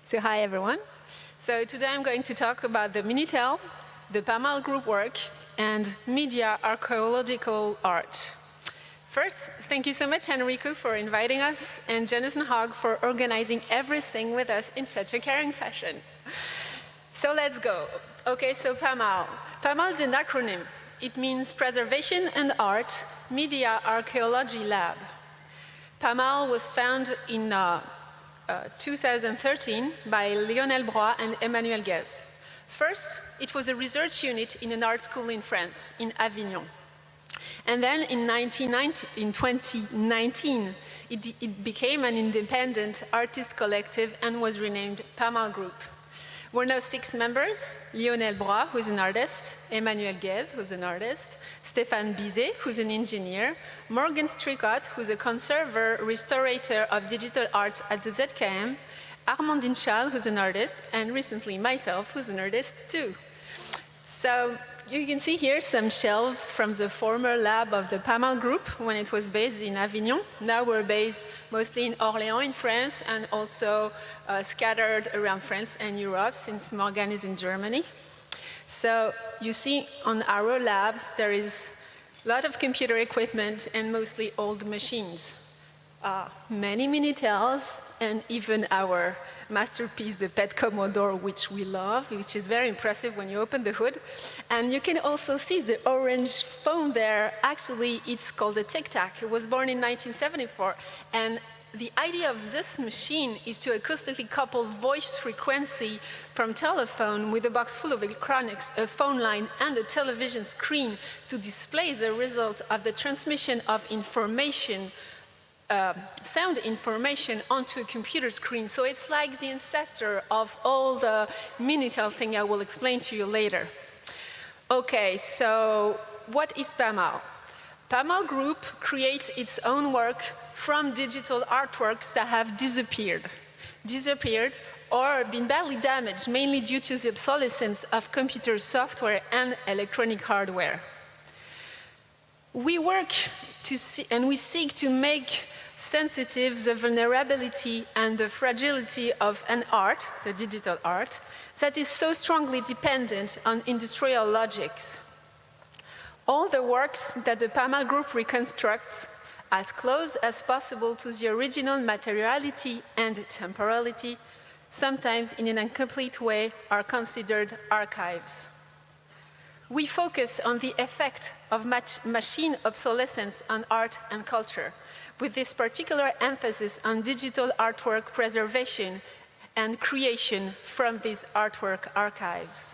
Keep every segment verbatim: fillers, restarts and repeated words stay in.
So hi everyone. So today I'm going to talk about the Minitel, the Pamal group work, and media archaeological art. First, thank you so much, Enrico, for inviting us, and Jonathan Hogg for organizing everything with us in such a caring fashion. So let's go. Okay, so Pamal. Pamal is an acronym. It means Preservation and Art Media Archaeology Lab. Pamal was founded in uh, uh, two thousand thirteen by Lionel Broy and Emmanuel Guez. First, it was a research unit in an art school in France, in Avignon. And then in, in twenty nineteen, it, it became an independent artist collective and was renamed Pamal Group. We're now six members: Lionel Broy, who's an artist, Emmanuel Guez, who's an artist, Stéphane Bizet, who's an engineer, Morgan Stricott, who's a conserver, restorator of digital arts at the Z K M, Armandine Schall, who's an artist, and recently myself, who's an artist too. So you can see here some shelves from the former lab of the Pamal Group when it was based in Avignon. Now we're based mostly in Orléans in France and also uh, scattered around France and Europe since Morgan is in Germany. So you see on our labs there is a lot of computer equipment and mostly old machines. Uh, many Minitels and even our masterpiece, the Pet Commodore, which we love, which is very impressive when you open the hood. And you can also see the orange phone there. Actually, it's called a Tic Tac. It was born in nineteen seventy-four. And the idea of this machine is to acoustically couple voice frequency from telephone with a box full of electronics, a phone line, and a television screen to display the result of the transmission of information Uh, sound information onto a computer screen. So it's like the ancestor of all the Minitel thing I will explain to you later. Okay, so what is Pamal? Pamal Group creates its own work from digital artworks that have disappeared. Disappeared or been badly damaged, mainly due to the obsolescence of computer software and electronic hardware. We work to see, and we seek to make sensitive the vulnerability and the fragility of an art, the digital art, that is so strongly dependent on industrial logics. All the works that the Pamal Group reconstructs as close as possible to the original materiality and temporality, sometimes in an incomplete way, are considered archives. We focus on the effect of machine obsolescence on art and culture, with this particular emphasis on digital artwork preservation and creation from these artwork archives.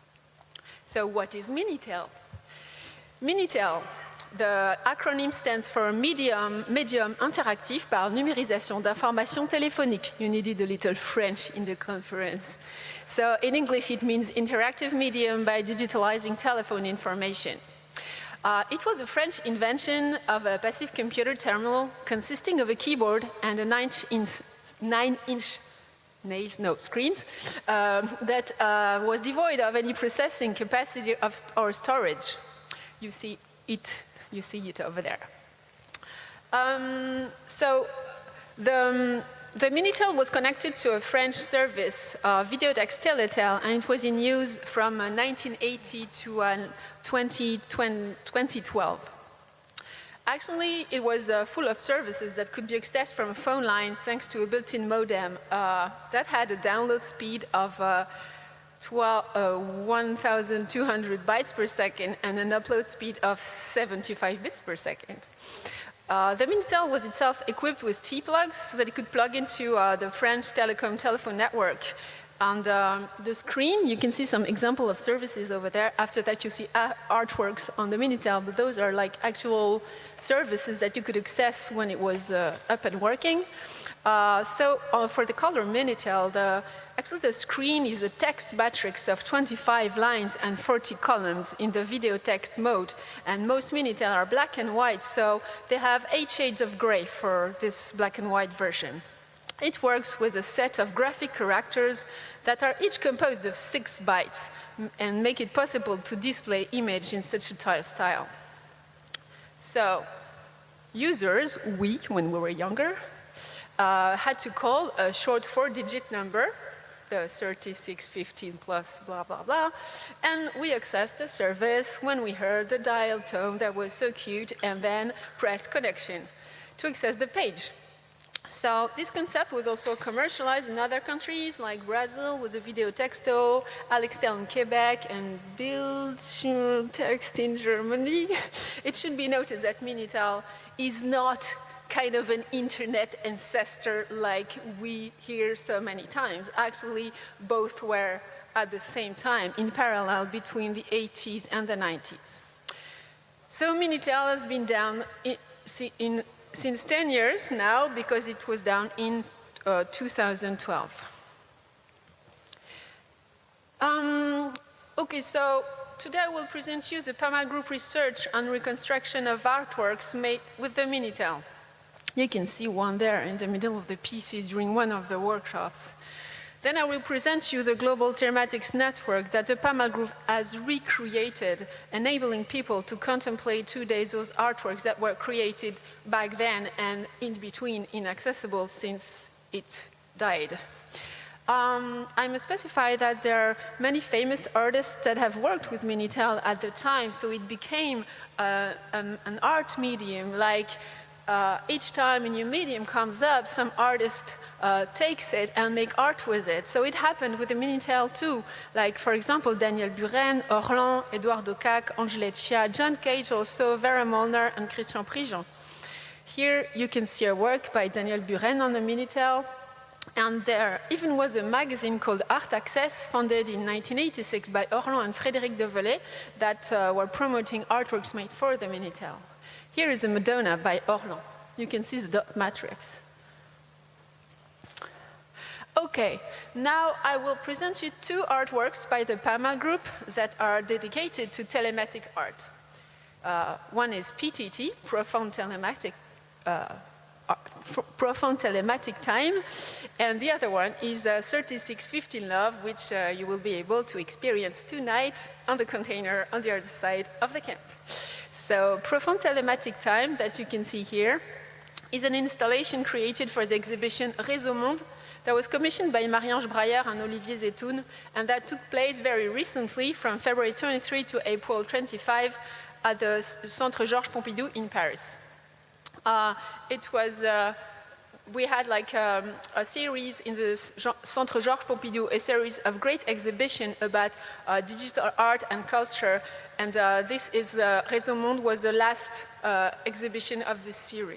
So what is Minitel? Minitel, the acronym stands for Medium, Médium Interactif par Numérisation d'Informations Téléphoniques. You needed a little French in the conference. So in English, it means interactive medium by digitalizing telephone information. Uh, it was a French invention of a passive computer terminal consisting of a keyboard and a nine-inch nine inch nails, no, screens um, that uh, was devoid of any processing capacity of st or storage. You see it, you see it over there. Um, so the, um, the Minitel was connected to a French service, uh, Videotex Teletel, and it was in use from uh, nineteen eighty to uh, twenty twelve. Actually, it was uh, full of services that could be accessed from a phone line thanks to a built-in modem uh, that had a download speed of uh, one thousand two hundred bytes per second and an upload speed of seventy-five bits per second. Uh, the Minitel was itself equipped with T-plugs so that it could plug into uh, the French telecom telephone network. On the, the screen, you can see some example of services over there. After that, you see uh, artworks on the Minitel, but those are like actual services that you could access when it was uh, up and working. Uh, so uh, for the color Minitel, the, actually the screen is a text matrix of twenty-five lines and forty columns in the video text mode. And most Minitel are black and white, so they have eight shades of gray for this black and white version. It works with a set of graphic characters that are each composed of six bytes and make it possible to display image in such a tile style. So users, we, when we were younger, uh, had to call a short four-digit number the thirty-six fifteen plus blah, blah, blah. And we accessed the service when we heard the dial tone that was so cute, and then pressed connection to access the page. So this concept was also commercialized in other countries like Brazil with the Video Texto, Alextel in Quebec, and Bildschirmtext in Germany. It should be noted that Minitel is not kind of an internet ancestor like we hear so many times. Actually, both were at the same time in parallel between the eighties and the nineties. So Minitel has been down in, in since ten years now, because it was down in uh, two thousand twelve. Um, okay, so today I will present you the PAMA Group research on reconstruction of artworks made with the Minitel. You can see one there in the middle of the pieces during one of the workshops. Then I will present you the global telematics network that the PAMA Group has recreated, enabling people to contemplate today those artworks that were created back then and in between inaccessible since it died. Um, I must specify that there are many famous artists that have worked with Minitel at the time, so it became uh, an, an art medium. Like uh, each time a new medium comes up, some artist uh, takes it and make art with it. So it happened with the Minitel too. Like, for example, Daniel Buren, Orlan, Edouard Docac, Angela Chia, John Cage also, Vera Molnar, and Christian Prigent. Here you can see a work by Daniel Buren on the Minitel. And there even was a magazine called Art Access, founded in nineteen eighty-six by Orlan and Frédéric Develay, that uh, were promoting artworks made for the Minitel. Here is a Madonna by Orlan. You can see the dot matrix. Okay, now I will present you two artworks by the PAMA Group that are dedicated to telematic art. Uh, one is P T T, Profound Telematic uh, Profound Telematic Time, and the other one is uh, thirty-six fifteen Love, which uh, you will be able to experience tonight on the container on the other side of the camp. So Profound Telematic Time, that you can see here, is an installation created for the exhibition Réseau Monde that was commissioned by Marie-Ange Braillard and Olivier Zetoun, and that took place very recently from February twenty-third to April twenty-fifth at the Centre Georges Pompidou in Paris. Uh, it was, uh, we had like um, a series in the Centre Georges Pompidou, a series of great exhibition about uh, digital art and culture, and uh, this is, uh, Réseau Monde was the last uh, exhibition of this series.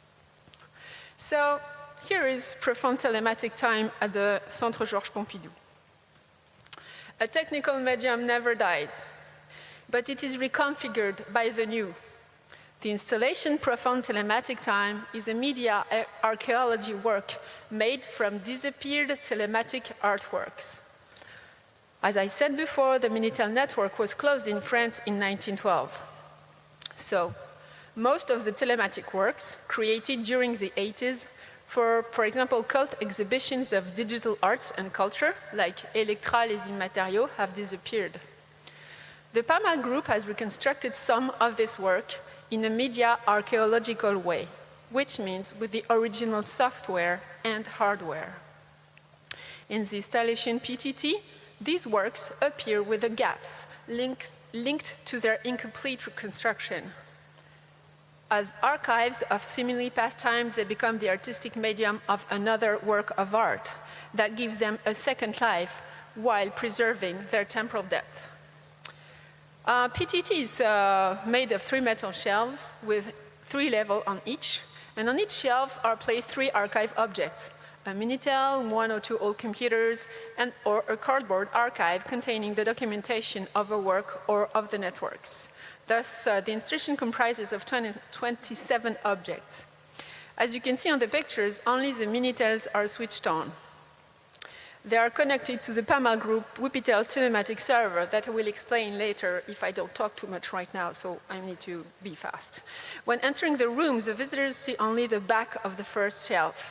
So here is Profound Telematic Time at the Centre Georges Pompidou. A technical medium never dies, but it is reconfigured by the new. The installation Profound Telematic Time is a media archaeology work made from disappeared telematic artworks. As I said before, the Minitel network was closed in France in nineteen twelve. So, most of the telematic works created during the eighties for, for example, cult exhibitions of digital arts and culture, like Electra Les Immatériaux, have disappeared. The PAMA Group has reconstructed some of this work in a media archaeological way, which means with the original software and hardware. In the installation P T T, these works appear with the gaps links, linked to their incomplete reconstruction. As archives of seemingly past times, they become the artistic medium of another work of art that gives them a second life while preserving their temporal depth. Uh, P T T is uh, made of three metal shelves with three levels on each, and on each shelf are placed three archive objects: a Minitel, one or two old computers, and or a cardboard archive containing the documentation of a work or of the networks. Thus, uh, the installation comprises of twenty-seven objects. As you can see on the pictures, only the Minitels are switched on. They are connected to the PAMA Group Wupitel telematic server that I will explain later if I don't talk too much right now, so I need to be fast. When entering the rooms, the visitors see only the back of the first shelf.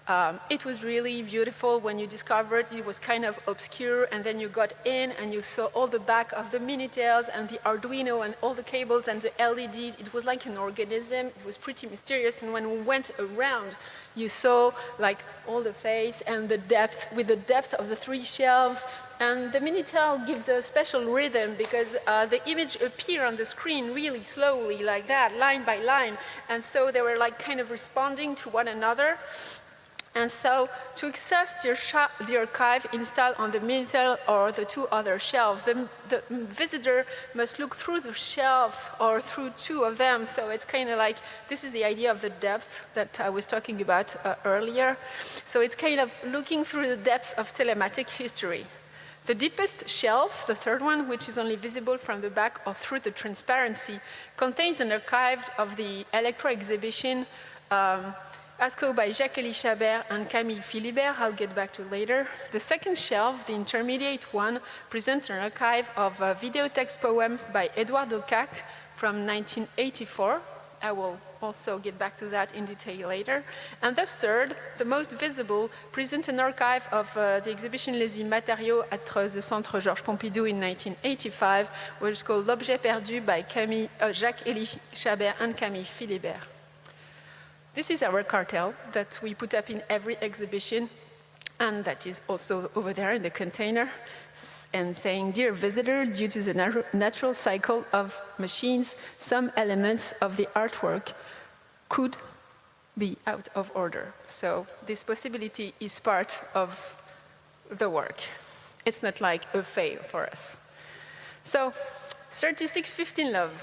Um, it was really beautiful when you discovered it was kind of obscure, and then you got in and you saw all the back of the Minitel and the Arduino and all the cables and the L E Ds. It was like an organism. It was pretty mysterious, and when we went around, you saw like all the face and the depth, with the depth of the three shelves. And the Minitel gives a special rhythm because uh, the image appear on the screen really slowly like that, line by line. And so they were like kind of responding to one another. And so to access the, the archive installed on the Minitel or the two other shelves, the, the visitor must look through the shelf or through two of them. So it's kind of like, this is the idea of the depth that I was talking about uh, earlier. So it's kind of looking through the depths of telematic history. The deepest shelf, the third one, which is only visible from the back or through the transparency, contains an archive of the Electro exhibition um, ASCO by Jacques-Élie Chabert and Camille Philibert, I'll get back to later. The second shelf, the intermediate one, presents an archive of uh, video text poems by Edouard de Cac from nineteen eighty-four. I will also get back to that in detail later. And the third, the most visible, presents an archive of uh, the exhibition Les Immatériaux at uh, the Centre Georges Pompidou in nineteen eighty-five, which is called L'Objet Perdu by Camille, uh, Jacques-Élie Chabert and Camille Philibert. This is our cartel that we put up in every exhibition, and that is also over there in the container, and saying, dear visitor, due to the nat natural cycle of machines, some elements of the artwork could be out of order. So this possibility is part of the work. It's not like a fail for us. So thirty-six fifteen Love.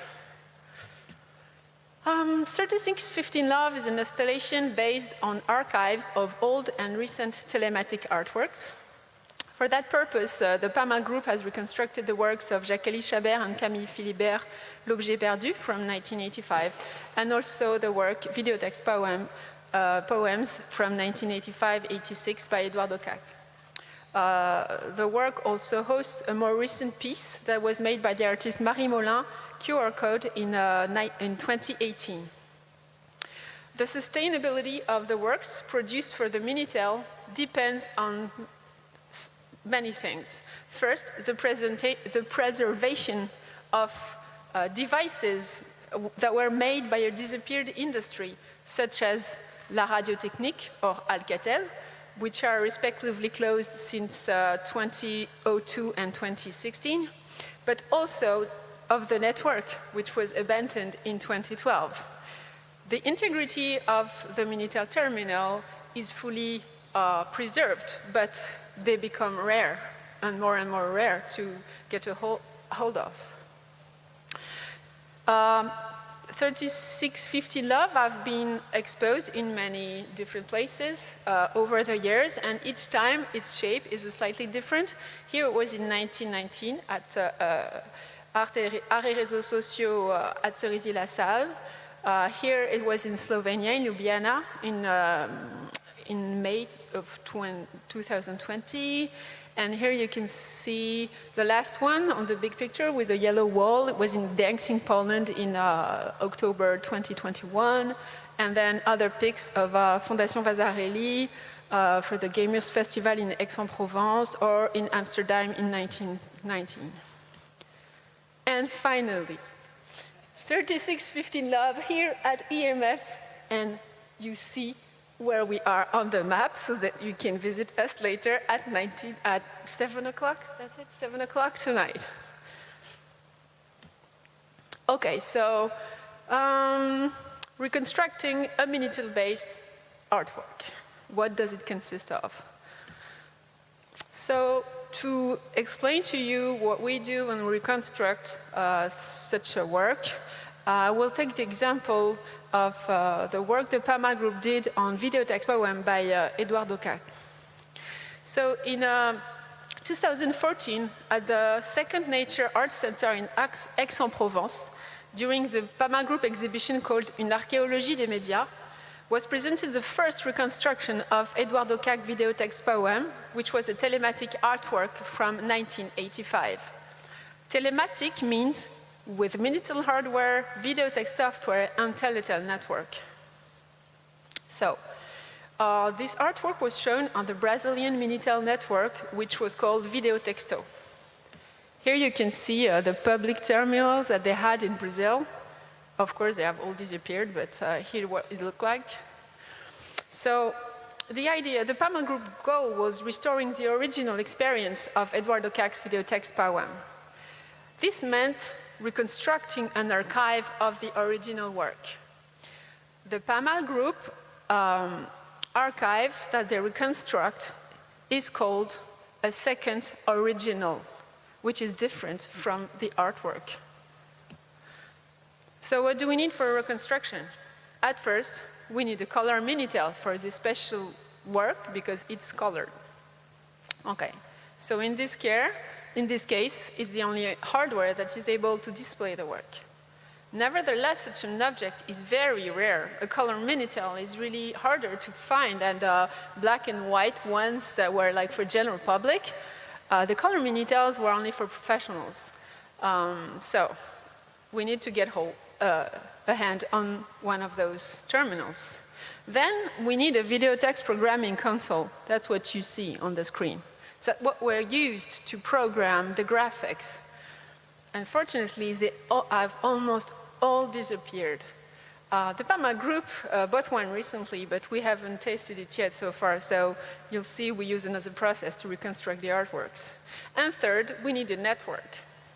Um, thirty-six fifteen Love is an installation based on archives of old and recent telematic artworks. For that purpose, uh, the PAMA group has reconstructed the works of Jacques-Élie Chabert and Camille Philibert, L'Objet Perdu from nineteen eighty-five, and also the work Videotext poem, uh, Poems from nineteen eighty-five eighty-six by Edouard de Cac. Uh, the work also hosts a more recent piece that was made by the artist Marie Molin, Q R code in, uh, in twenty eighteen. The sustainability of the works produced for the Minitel depends on many things. First, the, the preservation of uh, devices that were made by a disappeared industry, such as La Radiotechnique or Alcatel, which are respectively closed since uh, two thousand two and twenty sixteen, but also of the network, which was abandoned in twenty twelve. The integrity of the Minitel terminal is fully uh, preserved, but they become rare and more and more rare to get a hold, hold of. Um, thirty-six fifty Love have been exposed in many different places uh, over the years, and each time its shape is slightly different. Here it was in nineteen nineteen at uh, uh, Art et Réseaux Sociaux uh, at Cerisy-la-Salle. Uh, here it was in Slovenia, in Ljubljana, in, um, in May of two thousand twenty. And here you can see the last one on the big picture with the yellow wall. It was in Gdańsk in Poland in uh, October twenty twenty-one. And then other pics of uh, Fondation Vasarely uh, for the Gamers Festival in Aix-en-Provence or in Amsterdam in nineteen nineteen. And finally, thirty-six fifteen Love here at E M F, and you see where we are on the map so that you can visit us later at, nineteen, at seven o'clock, that's it, seven o'clock tonight. Okay, so um, reconstructing a Minitel-based artwork. What does it consist of? So to explain to you what we do when we reconstruct uh, such a work, I uh, will take the example of uh, the work the PAMA group did on Videotext poem by uh, Edouard de Cac. So in uh, two thousand fourteen, at the Second Nature Art Center in Aix-en-Provence, during the PAMA group exhibition called Une archéologie des médias, was presented the first reconstruction of Edouard de Cac Videotext poem, which was a telematic artwork from nineteen eighty-five. Telematic means with Minitel hardware, Videotext software, and Teletel network. So, Uh, this artwork was shown on the Brazilian Minitel network, which was called Video Texto. Here you can see uh, the public terminals that they had in Brazil. Of course, they have all disappeared, but uh, here what it looked like. So the idea, the PAMA Group goal was restoring the original experience of Eduardo Kack's videotext poem. This meant reconstructing an archive of the original work. The PAMA Group um, archive that they reconstruct is called a second original, which is different from the artwork. So what do we need for a reconstruction? At first, we need a color Minitel for this special work because it's colored. Okay, so in this, care, in this case, it's the only hardware that is able to display the work. Nevertheless, such an object is very rare. A color Minitel is really harder to find, and uh, black and white ones that were like for general public. Uh, the color Minitels were only for professionals. Um, so we need to get hold, uh, a hand on one of those terminals. Then we need a video text programming console. That's what you see on the screen. So what were used to program the graphics. Unfortunately, they all have almost all disappeared. Uh, the PAMA Group uh, bought one recently, but we haven't tasted it yet so far, so you'll see we use another process to reconstruct the artworks. And third, we need a network.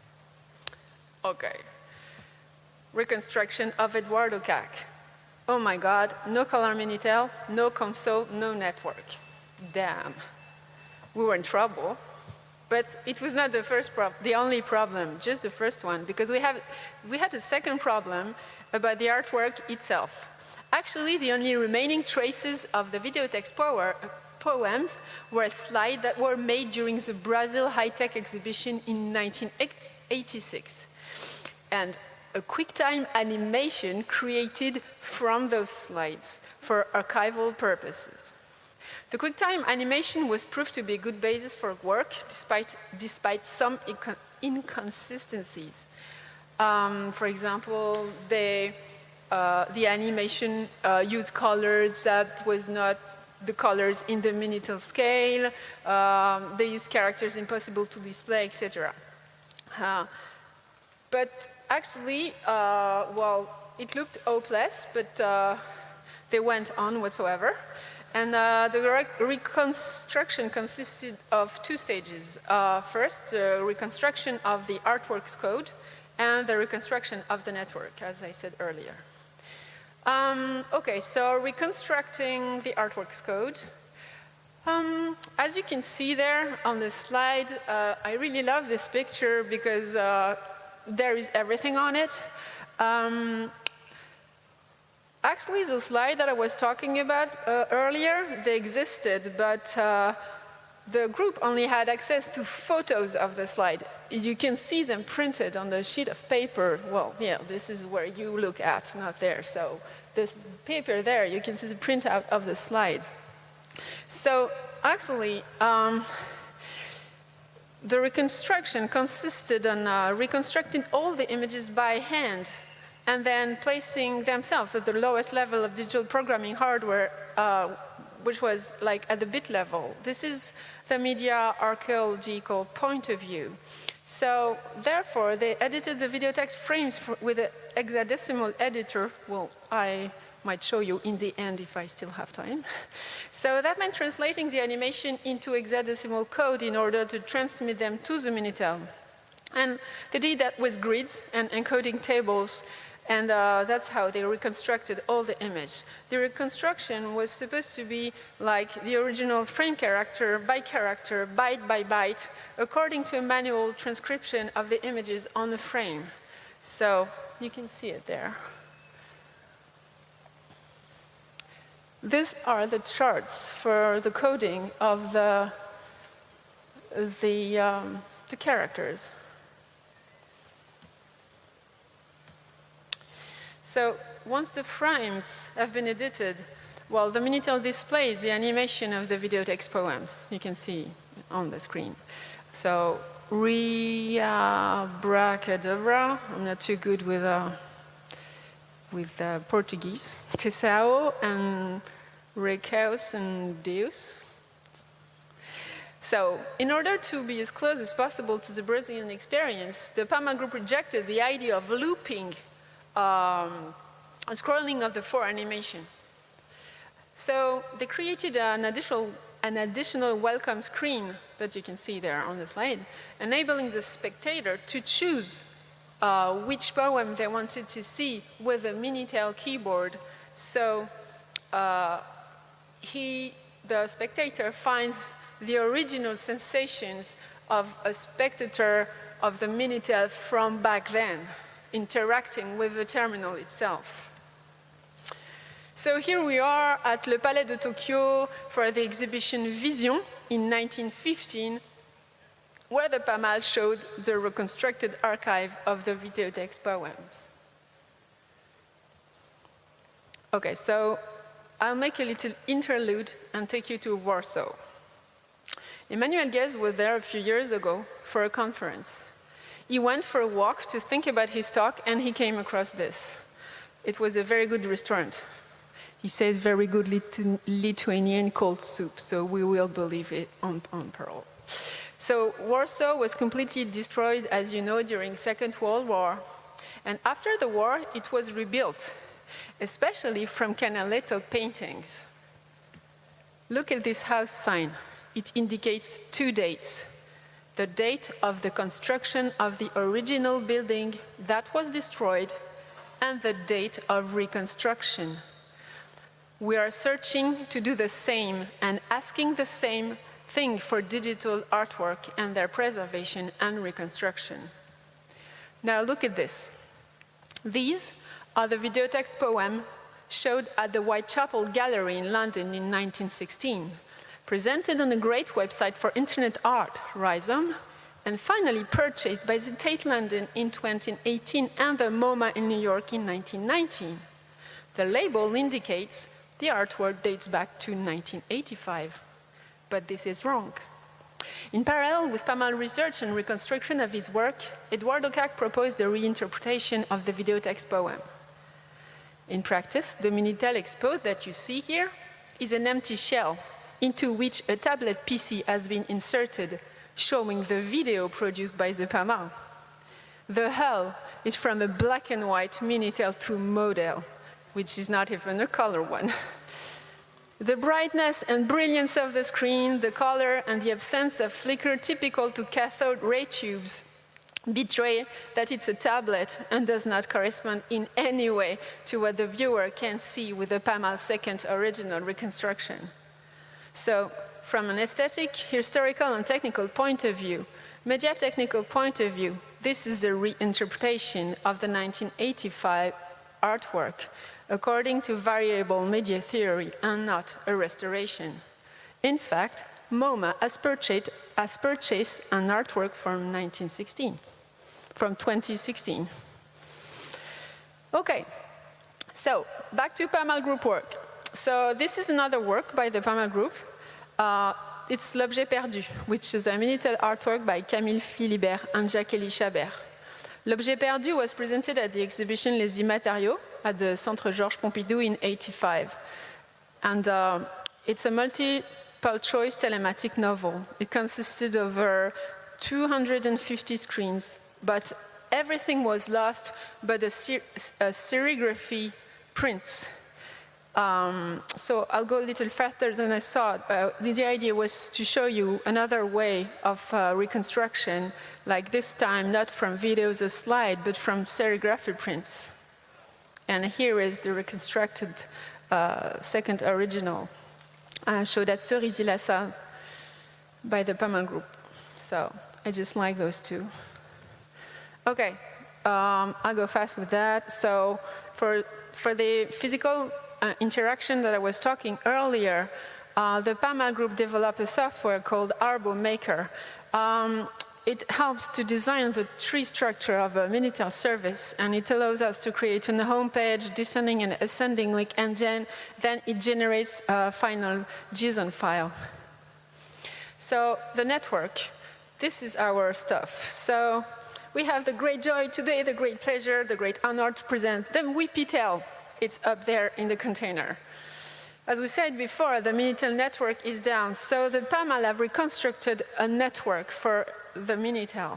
Okay. Reconstruction of Eduardo Kack. Oh my God, no color Minitel, no console, no network. Damn. We were in trouble. But it was not the first problem, the only problem, just the first one, because we, have, we had a second problem about the artwork itself. Actually, the only remaining traces of the videotext power, poems were slides that were made during the Brazil High-Tech exhibition in nineteen eighty-six. And a QuickTime animation created from those slides for archival purposes. The QuickTime animation was proved to be a good basis for work, despite, despite some incon inconsistencies. Um, for example, they, uh, the animation uh, used colors that was not the colors in the Minitel scale. Um, they used characters impossible to display, et cetera. Uh, but actually, uh, well, it looked hopeless, but uh, they went on whatsoever. And uh, the re reconstruction consisted of two stages. Uh, first, the reconstruction of the artworks code and the reconstruction of the network, as I said earlier. Um, okay, so reconstructing the artworks code. Um, as you can see there on the slide, uh, I really love this picture because uh, there is everything on it. Um, Actually, the slide that I was talking about uh, earlier, they existed, but uh, the group only had access to photos of the slide. You can see them printed on the sheet of paper. Well, yeah, this is where you look at, not there. So this paper there, you can see the printout of the slides. So actually, um, the reconstruction consisted on uh, reconstructing all the images by hand, and then placing themselves at the lowest level of digital programming hardware, uh, which was like at the bit level. This is the media archaeological point of view. So therefore, they edited the video text frames for, with an hexadecimal editor. Well, I might show you in the end if I still have time. So that meant translating the animation into hexadecimal code in order to transmit them to the Minitel. And they did that with grids and encoding tables. And uh, that's how they reconstructed all the image. The reconstruction was supposed to be like the original frame character by character, byte by byte, according to a manual transcription of the images on the frame. So you can see it there. These are the charts for the coding of the, the, um, the characters. So once the frames have been edited, well, the Minitel displays the animation of the video text poems. You can see on the screen. So, Riabracadabra, I'm not too good with, uh, with uh, Portuguese. Tesao and Recaus and Deus. So, in order to be as close as possible to the Brazilian experience, the PAMA group rejected the idea of looping um, a scrolling of the four animation. So, they created an additional, an additional welcome screen that you can see there on the slide, enabling the spectator to choose uh, which poem they wanted to see with a Minitel keyboard. So, uh, he, the spectator finds the original sensations of a spectator of the Minitel from back then, interacting with the terminal itself. So here we are at Le Palais de Tokyo for the exhibition Vision in nineteen fifteen, where the PAMAL showed the reconstructed archive of the videotext poems. Okay, so I'll make a little interlude and take you to Warsaw. Emmanuel Guez was there a few years ago for a conference. He went for a walk to think about his talk, and he came across this. It was a very good restaurant. He says very good Litu Lithuanian cold soup, so we will believe it on, on Pearl. So Warsaw was completely destroyed, as you know, during Second World War. And after the war, it was rebuilt, especially from Canaletto paintings. Look at this house sign. It indicates two dates. The date of the construction of the original building that was destroyed and the date of reconstruction. We are searching to do the same and asking the same thing for digital artwork and their preservation and reconstruction. Now look at this. These are the videotext poems showed at the Whitechapel Gallery in London in nineteen sixteen, presented on a great website for internet art, Rhizome, and finally purchased by the Tate London in twenty eighteen and the MoMA in New York in nineteen nineteen. The label indicates the artwork dates back to nineteen eighty-five, but this is wrong. In parallel with PAMAL research and reconstruction of his work, Eduardo Kac proposed a reinterpretation of the videotext poem. In practice, the Minitel Expo that you see here is an empty shell into which a tablet P C has been inserted, showing the video produced by the PAMAL. The hull is from a black and white Minitel two model, which is not even a color one. The brightness and brilliance of the screen, the color, and the absence of flicker typical to cathode ray tubes betray that it's a tablet and does not correspond in any way to what the viewer can see with the PAMAL second original reconstruction. So, from an aesthetic, historical, and technical point of view, media technical point of view, this is a reinterpretation of the nineteen eighty-five artwork according to variable media theory and not a restoration. In fact, MoMA has purchased, has purchased an artwork from nineteen sixteen, from twenty sixteen. Okay, so back to PAMAL group work. So this is another work by the PAMAL group. Uh, it's L'Objet Perdu, which is a Minitel artwork by Camille Philibert and Jacques-Élie Chabert. L'Objet Perdu was presented at the exhibition Les Immatériaux at the Centre Georges Pompidou in eighty-five. And uh, it's a multiple choice telematic novel. It consisted of over two hundred fifty screens, but everything was lost but a, ser a serigraphy prints. Um, so I'll go a little faster than I thought. Uh, the idea was to show you another way of uh, reconstruction, like this time not from videos or slide, but from serigraphy prints. And here is the reconstructed uh, second original, uh, showed at Cerisy-la-Salle by the PAMAL group. So I just like those two. Okay, um, I'll go fast with that. So for, for the physical uh, interaction that I was talking earlier, uh, the PAMAL group developed a software called Arbo Maker. Um, It helps to design the tree structure of a Minitel service, and it allows us to create a home page, descending and ascending link, and then, then it generates a final JSON file. So the network, this is our stuff. So we have the great joy today, the great pleasure, the great honor to present the WIPITEL. It's up there in the container. As we said before, the Minitel network is down, so the P A M A have reconstructed a network for the Minitel.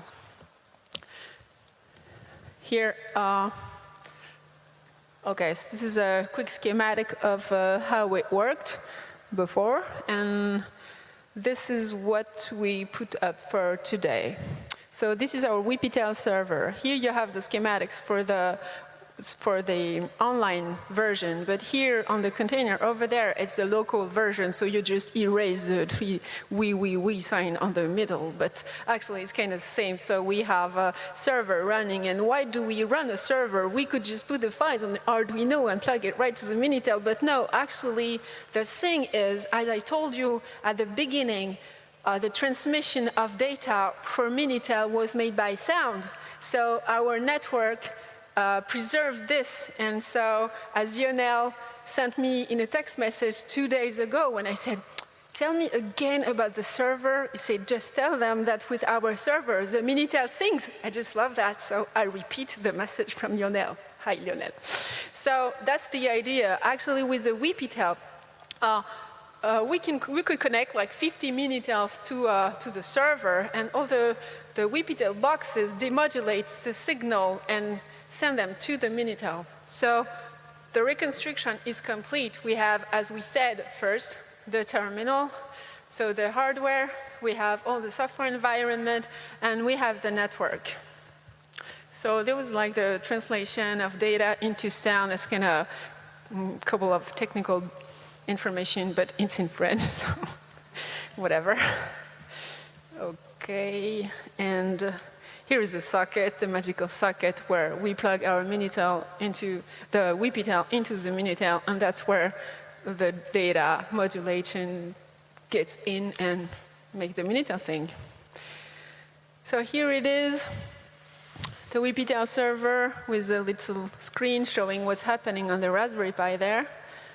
Here, uh, okay, so this is a quick schematic of uh, how it worked before, and this is what we put up for today. So this is our WipiTel server. Here you have the schematics for the for the online version, but here on the container over there, it's the local version, so you just erase the we, we, we sign on the middle, but actually it's kind of the same. So we have a server running, and why do we run a server? We could just put the files on the Arduino and plug it right to the Minitel, but no, actually the thing is, as I told you at the beginning, uh, the transmission of data for Minitel was made by sound. So our network Uh, preserve this, and so as Lionel sent me in a text message two days ago when I said, tell me again about the server, he said, just tell them that with our server, the Minitel sings. I just love that, so I repeat the message from Lionel. Hi, Lionel. So that's the idea. Actually, with the WipiTel, uh, uh, we, can, we could connect like fifty Minitels to, uh, to the server, and all the, the WipiTel boxes demodulates the signal and send them to the Minitel. So the reconstruction is complete. We have, as we said, first, the terminal, so the hardware, we have all the software environment, and we have the network. So there was like the translation of data into sound. It's kind of a couple of technical information, but it's in French, so whatever. Okay, and uh, here is the socket, the magical socket, where we plug our Minitel into the WipiTel into the Minitel, and that's where the data modulation gets in and make the Minitel thing. So here it is, the WipiTel server with a little screen showing what's happening on the Raspberry Pi there.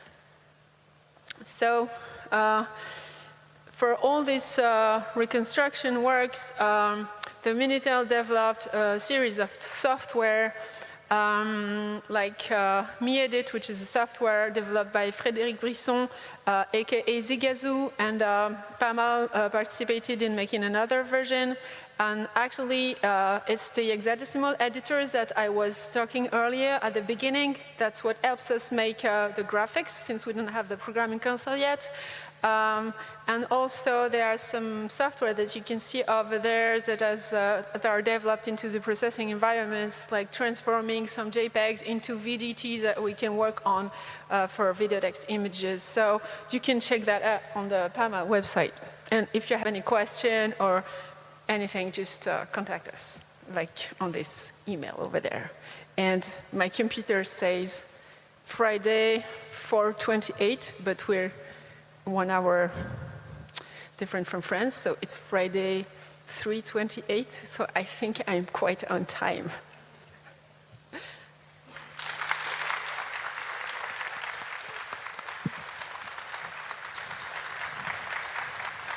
So uh, for all this uh, reconstruction works, um, the Minitel developed a series of software um, like uh, MiEdit, which is a software developed by Frédéric Brisson, uh, aka Zigazoo, and uh, P A M A uh, participated in making another version. And actually, uh, it's the hexadecimal editors that I was talking earlier at the beginning. That's what helps us make uh, the graphics, since we don't have the programming console yet. Um, and also, there are some software that you can see over there that, has, uh, that are developed into the processing environments, like transforming some JPEGs into V D Ts that we can work on uh, for videotex images. So you can check that out on the P A M A website. And if you have any question or anything, just uh, contact us, like on this email over there. And my computer says Friday four twenty-eight, but we're one hour different from France, so it's Friday three twenty-eight, so I think I'm quite on time.